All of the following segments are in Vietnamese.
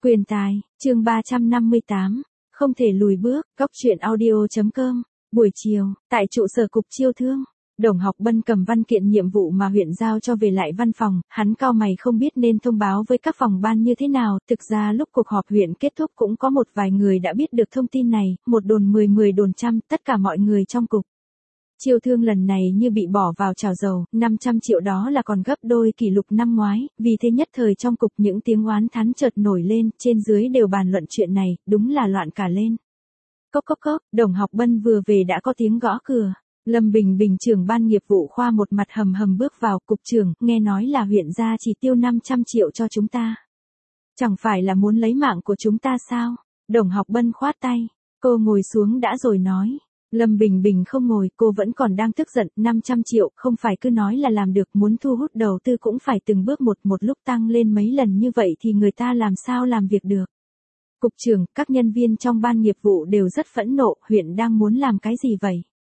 Quyền tài, chương 358, không thể lùi bước, góc truyện audio.com, buổi chiều, tại trụ sở cục chiêu thương, Đồng Học Bân cầm văn kiện nhiệm vụ mà huyện giao cho về lại văn phòng, hắn cau mày không biết nên thông báo với các phòng ban như thế nào, thực ra lúc cuộc họp huyện kết thúc cũng có một vài người đã biết được thông tin này, một đồn 10 đồn trăm, tất cả mọi người trong cục. Chiêu thương lần này như bị bỏ vào chảo dầu, 500 triệu đó là còn gấp đôi kỷ lục năm ngoái, vì thế nhất thời trong cục những tiếng oán thán chợt nổi lên, trên dưới đều bàn luận chuyện này, đúng là loạn cả lên. Cốc cốc cốc, Đồng Học Bân vừa về đã có tiếng gõ cửa. Lâm Bình Bình trưởng ban nghiệp vụ khoa một mặt hầm hầm bước vào, cục trưởng, nghe nói là huyện ra chỉ tiêu 500 triệu cho chúng ta. Chẳng phải là muốn lấy mạng của chúng ta sao? Đồng Học Bân khoát tay, cô ngồi xuống đã rồi nói. Lâm Bình Bình không ngồi, cô vẫn còn đang tức giận, 500 triệu, không phải cứ nói là làm được, muốn thu hút đầu tư cũng phải từng bước một lúc tăng lên mấy lần như vậy thì người ta làm sao làm việc được. Cục trưởng, các nhân viên trong ban nghiệp vụ đều rất phẫn nộ, huyện đang muốn làm cái gì vậy?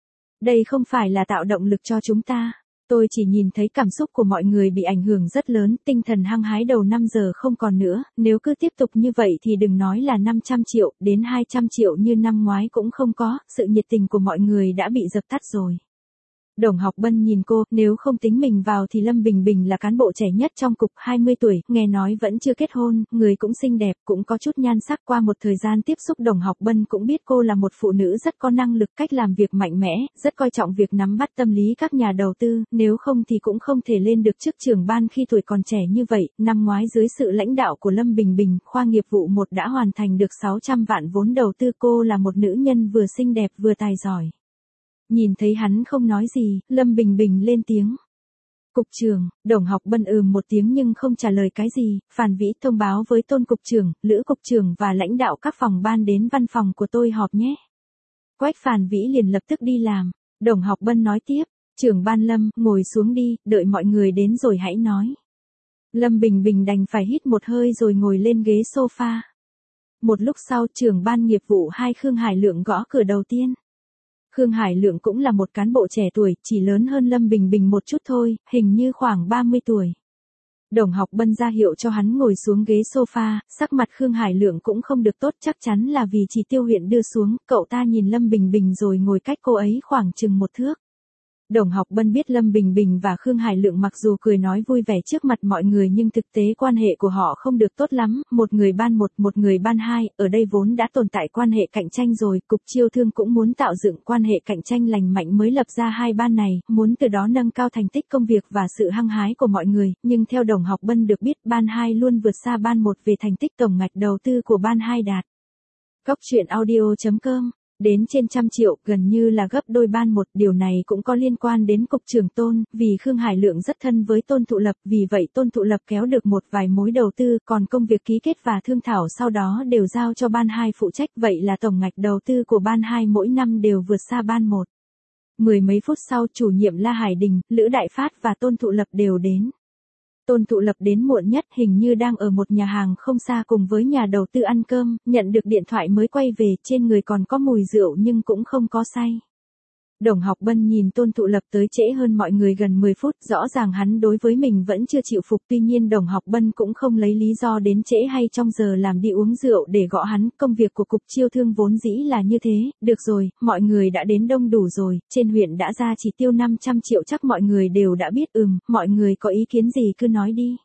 Đây không phải là tạo động lực cho chúng ta. Tôi chỉ nhìn thấy cảm xúc của mọi người bị ảnh hưởng rất lớn, tinh thần hăng hái đầu năm giờ không còn nữa, nếu cứ tiếp tục như vậy thì đừng nói là 500 triệu, đến 200 triệu như năm ngoái cũng không có, sự nhiệt tình của mọi người đã bị dập tắt rồi. Đồng Học Bân nhìn cô, nếu không tính mình vào thì Lâm Bình Bình là cán bộ trẻ nhất trong cục, 20 tuổi, nghe nói vẫn chưa kết hôn, người cũng xinh đẹp, cũng có chút nhan sắc. Qua một thời gian tiếp xúc Đồng Học Bân cũng biết cô là một phụ nữ rất có năng lực, cách làm việc mạnh mẽ, rất coi trọng việc nắm bắt tâm lý các nhà đầu tư, nếu không thì cũng không thể lên được chức trưởng ban khi tuổi còn trẻ như vậy. Năm ngoái dưới sự lãnh đạo của Lâm Bình Bình, khoa nghiệp vụ 1 đã hoàn thành được 600 vạn vốn đầu tư, cô là một nữ nhân vừa xinh đẹp vừa tài giỏi. Nhìn thấy hắn không nói gì, Lâm Bình Bình lên tiếng. Cục trưởng, Đồng Học Bân một tiếng nhưng không trả lời cái gì, Phan Vĩ thông báo với Tôn cục trưởng, Lữ cục trưởng và lãnh đạo các phòng ban đến văn phòng của tôi họp nhé. Quách Phan Vĩ liền lập tức đi làm. Đồng Học Bân nói tiếp, trưởng ban Lâm, ngồi xuống đi, đợi mọi người đến rồi hãy nói. Lâm Bình Bình đành phải hít một hơi rồi ngồi lên ghế sofa. Một lúc sau trưởng ban nghiệp vụ 2 Khương Hải Lượng gõ cửa đầu tiên. Khương Hải Lượng cũng là một cán bộ trẻ tuổi, chỉ lớn hơn Lâm Bình Bình một chút thôi, hình như khoảng 30 tuổi. Đồng Học Bân ra hiệu cho hắn ngồi xuống ghế sofa, sắc mặt Khương Hải Lượng cũng không được tốt, chắc chắn là vì chỉ tiêu huyện đưa xuống, cậu ta nhìn Lâm Bình Bình rồi ngồi cách cô ấy khoảng chừng 1 thước. Đồng Học Bân biết Lâm Bình Bình và Khương Hải Lượng mặc dù cười nói vui vẻ trước mặt mọi người nhưng thực tế quan hệ của họ không được tốt lắm, một người ban 1, một người ban 2, ở đây vốn đã tồn tại quan hệ cạnh tranh rồi, cục chiêu thương cũng muốn tạo dựng quan hệ cạnh tranh lành mạnh mới lập ra 2 ban này, muốn từ đó nâng cao thành tích công việc và sự hăng hái của mọi người, nhưng theo Đồng Học Bân được biết ban 2 luôn vượt xa ban 1 về thành tích tổng ngạch đầu tư của ban 2 đạt. Góc truyện audio.com đến trên 100 triệu, gần như là gấp đôi ban 1, điều này cũng có liên quan đến cục trưởng Tôn, vì Khương Hải Lượng rất thân với Tôn Thụ Lập, vì vậy Tôn Thụ Lập kéo được một vài mối đầu tư, còn công việc ký kết và thương thảo sau đó đều giao cho ban 2 phụ trách, vậy là tổng ngạch đầu tư của ban 2 mỗi năm đều vượt xa ban 1. Mười mấy phút sau chủ nhiệm La Hải Đình, Lữ Đại Phát và Tôn Thụ Lập đều đến. Tôn Thụ Lập đến muộn nhất, hình như đang ở một nhà hàng không xa cùng với nhà đầu tư ăn cơm, nhận được điện thoại mới quay về, trên người còn có mùi rượu nhưng cũng không có say. Đồng Học Bân nhìn Tôn Thụ Lập tới trễ hơn mọi người gần 10 phút, rõ ràng hắn đối với mình vẫn chưa chịu phục, tuy nhiên Đồng Học Bân cũng không lấy lý do đến trễ hay trong giờ làm đi uống rượu để gõ hắn, công việc của cục chiêu thương vốn dĩ là như thế, được rồi, mọi người đã đến đông đủ rồi, trên huyện đã ra chỉ tiêu 500 triệu chắc mọi người đều đã biết, mọi người có ý kiến gì cứ nói đi.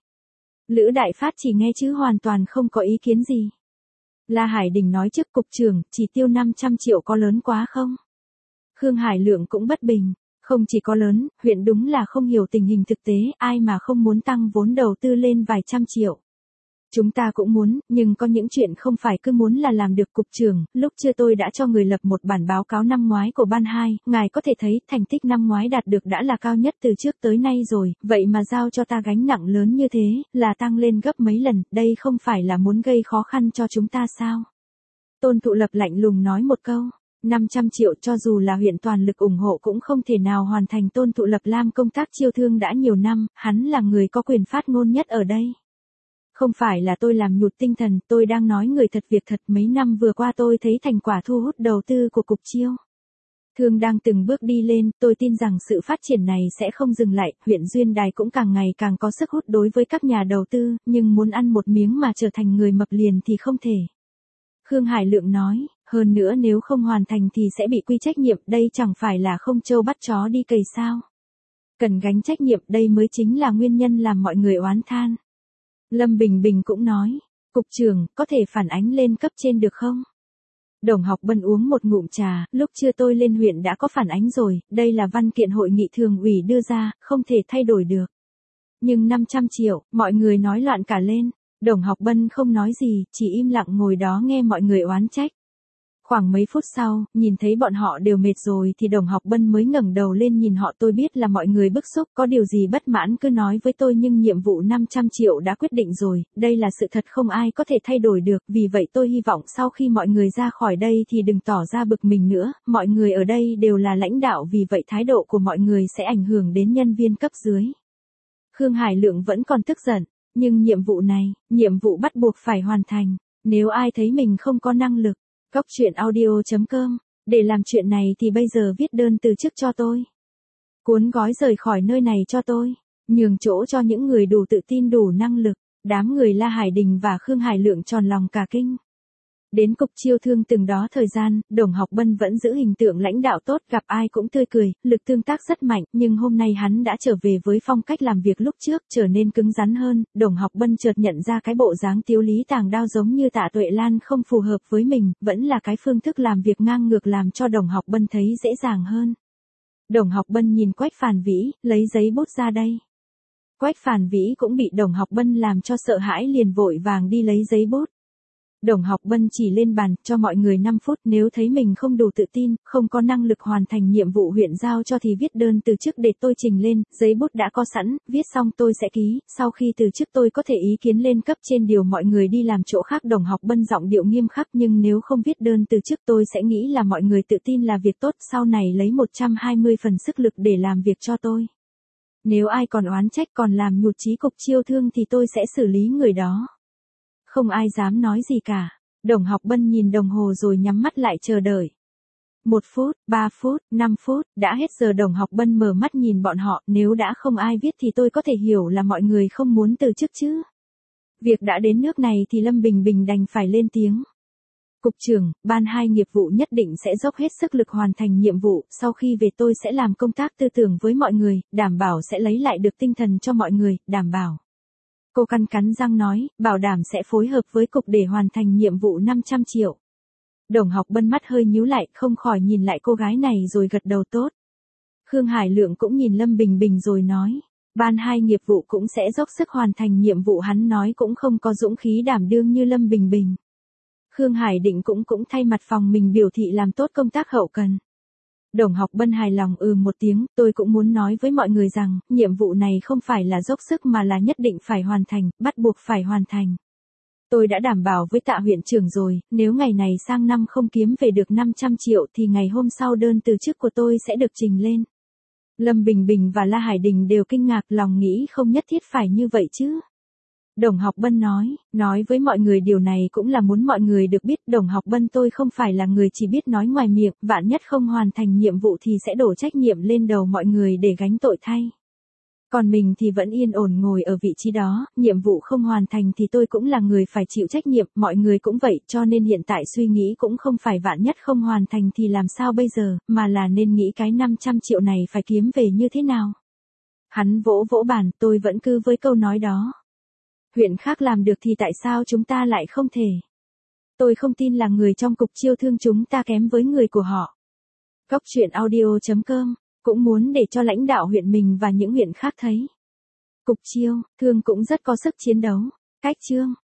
Lữ Đại Phát chỉ nghe chứ hoàn toàn không có ý kiến gì. La Hải Đình nói trước cục trưởng, chỉ tiêu 500 triệu có lớn quá không? Khương Hải Lượng cũng bất bình, không chỉ có lớn, huyện đúng là không hiểu tình hình thực tế, ai mà không muốn tăng vốn đầu tư lên vài trăm triệu. Chúng ta cũng muốn, nhưng có những chuyện không phải cứ muốn là làm được. Cục trưởng, lúc chưa tôi đã cho người lập một bản báo cáo năm ngoái của ban 2, ngài có thể thấy thành tích năm ngoái đạt được đã là cao nhất từ trước tới nay rồi, vậy mà giao cho ta gánh nặng lớn như thế, là tăng lên gấp mấy lần, đây không phải là muốn gây khó khăn cho chúng ta sao? Tôn Thụ Lập lạnh lùng nói một câu. 500 triệu cho dù là huyện toàn lực ủng hộ cũng không thể nào hoàn thành. Tôn Thụ Lập làm công tác chiêu thương đã nhiều năm, hắn là người có quyền phát ngôn nhất ở đây. Không phải là tôi làm nhụt tinh thần, tôi đang nói người thật việc thật, mấy năm vừa qua tôi thấy thành quả thu hút đầu tư của cục chiêu Thương đang từng bước đi lên, tôi tin rằng sự phát triển này sẽ không dừng lại, huyện Duyên Đài cũng càng ngày càng có sức hút đối với các nhà đầu tư, nhưng muốn ăn một miếng mà trở thành người mập liền thì không thể. Khương Hải Lượng nói, hơn nữa nếu không hoàn thành thì sẽ bị quy trách nhiệm, đây chẳng phải là không trâu bắt chó đi cày sao. Cần gánh trách nhiệm, đây mới chính là nguyên nhân làm mọi người oán than. Lâm Bình Bình cũng nói, cục trưởng, có thể phản ánh lên cấp trên được không? Đồng Học Bân uống một ngụm trà, lúc chưa tôi lên huyện đã có phản ánh rồi, đây là văn kiện hội nghị thường ủy đưa ra, không thể thay đổi được. Nhưng 500 triệu, mọi người nói loạn cả lên. Đồng Học Bân không nói gì, chỉ im lặng ngồi đó nghe mọi người oán trách. Khoảng mấy phút sau, nhìn thấy bọn họ đều mệt rồi thì Đồng Học Bân mới ngẩng đầu lên nhìn họ. Tôi biết là mọi người bức xúc, có điều gì bất mãn cứ nói với tôi, nhưng nhiệm vụ 500 triệu đã quyết định rồi, đây là sự thật không ai có thể thay đổi được, vì vậy tôi hy vọng sau khi mọi người ra khỏi đây thì đừng tỏ ra bực mình nữa, mọi người ở đây đều là lãnh đạo, vì vậy thái độ của mọi người sẽ ảnh hưởng đến nhân viên cấp dưới. Khương Hải Lượng vẫn còn tức giận, nhưng nhiệm vụ này, nhiệm vụ bắt buộc phải hoàn thành, nếu ai thấy mình không có năng lực. Góc chuyện audio.com, để làm chuyện này thì bây giờ viết đơn từ chức cho tôi. Cuốn gói rời khỏi nơi này cho tôi, nhường chỗ cho những người đủ tự tin đủ năng lực. Đám người La Hải Đình và Khương Hải Lượng tròn lòng cả kinh. Đến cục chiêu thương từng đó thời gian, Đồng Học Bân vẫn giữ hình tượng lãnh đạo tốt, gặp ai cũng tươi cười, lực tương tác rất mạnh, nhưng hôm nay hắn đã trở về với phong cách làm việc lúc trước, trở nên cứng rắn hơn. Đồng Học Bân chợt nhận ra cái bộ dáng tiếu lý tàng đao giống như Tạ Tuệ Lan không phù hợp với mình, vẫn là cái phương thức làm việc ngang ngược làm cho Đồng Học Bân thấy dễ dàng hơn. Đồng Học Bân nhìn Quách Phàn Vĩ, lấy giấy bút ra đây. Quách Phàn Vĩ cũng bị Đồng Học Bân làm cho sợ hãi, liền vội vàng đi lấy giấy bút. Đồng Học Bân chỉ lên bàn, cho mọi người 5 phút, nếu thấy mình không đủ tự tin, không có năng lực hoàn thành nhiệm vụ huyện giao cho thì viết đơn từ chức để tôi trình lên, giấy bút đã có sẵn, viết xong tôi sẽ ký, sau khi từ chức tôi có thể ý kiến lên cấp trên điều mọi người đi làm chỗ khác. Đồng Học Bân giọng điệu nghiêm khắc, nhưng nếu không viết đơn từ chức tôi sẽ nghĩ là mọi người tự tin là việc tốt, sau này lấy 120 phần sức lực để làm việc cho tôi. Nếu ai còn oán trách còn làm nhụt chí cục chiêu thương thì tôi sẽ xử lý người đó. Không ai dám nói gì cả. Đồng Học Bân nhìn đồng hồ rồi nhắm mắt lại chờ đợi. 1 phút, 3 phút, 5 phút, đã hết giờ. Đồng Học Bân mở mắt nhìn bọn họ, nếu đã không ai viết thì tôi có thể hiểu là mọi người không muốn từ chức chứ. Việc đã đến nước này thì Lâm Bình Bình đành phải lên tiếng. Cục trưởng, ban 2 nghiệp vụ nhất định sẽ dốc hết sức lực hoàn thành nhiệm vụ, sau khi về tôi sẽ làm công tác tư tưởng với mọi người, đảm bảo sẽ lấy lại được tinh thần cho mọi người, đảm bảo. Cô cắn răng nói, bảo đảm sẽ phối hợp với cục để hoàn thành nhiệm vụ 500 triệu. Đồng Học Bân mắt hơi nhíu lại, không khỏi nhìn lại cô gái này rồi gật đầu tốt. Khương Hải Lượng cũng nhìn Lâm Bình Bình rồi nói, ban 2 nghiệp vụ cũng sẽ dốc sức hoàn thành nhiệm vụ. Hắn nói cũng không có dũng khí đảm đương như Lâm Bình Bình. Khương Hải Định cũng thay mặt phòng mình biểu thị làm tốt công tác hậu cần. Đồng Học Bân hài lòng một tiếng, tôi cũng muốn nói với mọi người rằng, nhiệm vụ này không phải là dốc sức mà là nhất định phải hoàn thành, bắt buộc phải hoàn thành. Tôi đã đảm bảo với Tạ huyện trưởng rồi, nếu ngày này sang năm không kiếm về được 500 triệu thì ngày hôm sau đơn từ chức của tôi sẽ được trình lên. Lâm Bình Bình và La Hải Đình đều kinh ngạc, lòng nghĩ không nhất thiết phải như vậy chứ. Đồng Học Bân nói với mọi người điều này cũng là muốn mọi người được biết. Đồng Học Bân tôi không phải là người chỉ biết nói ngoài miệng, vạn nhất không hoàn thành nhiệm vụ thì sẽ đổ trách nhiệm lên đầu mọi người để gánh tội thay. Còn mình thì vẫn yên ổn ngồi ở vị trí đó, nhiệm vụ không hoàn thành thì tôi cũng là người phải chịu trách nhiệm, mọi người cũng vậy, cho nên hiện tại suy nghĩ cũng không phải vạn nhất không hoàn thành thì làm sao bây giờ, mà là nên nghĩ cái 500 triệu này phải kiếm về như thế nào. Hắn vỗ bàn, tôi vẫn cứ với câu nói đó. Huyện khác làm được thì tại sao chúng ta lại không thể? Tôi không tin là người trong cục chiêu thương chúng ta kém với người của họ. Góc chuyện audio.com, cũng muốn để cho lãnh đạo huyện mình và những huyện khác thấy. Cục chiêu thương cũng rất có sức chiến đấu. Cách chương.